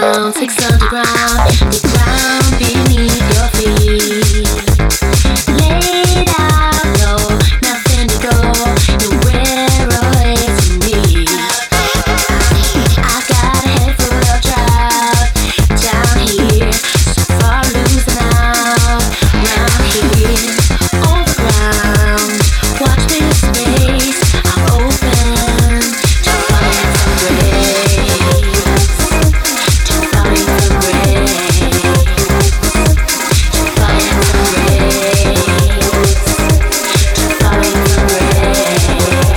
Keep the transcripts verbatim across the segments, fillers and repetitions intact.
down, six underground, the ground beneath your feet. Laid out low, nothing to go, nowhere away from me. I've got a head full of drought, down here, so far losing out. Round here, on the ground, watch this space, I'm open to find some grace, to find some grace, to find some grace, to find some grace.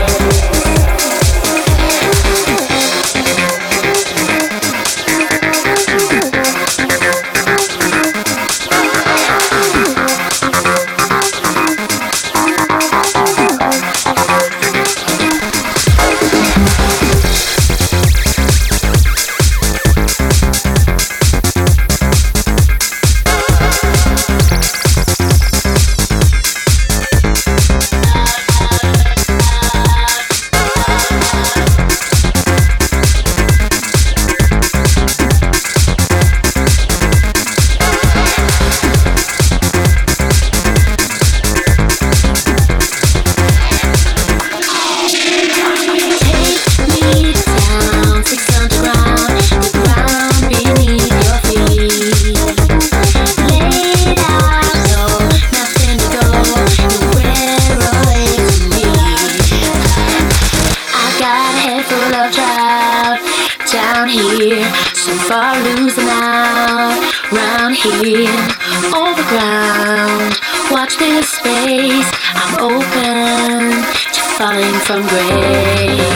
Down here, so far losing out. Round here, on the ground, watch this space, I'm open to falling from grace.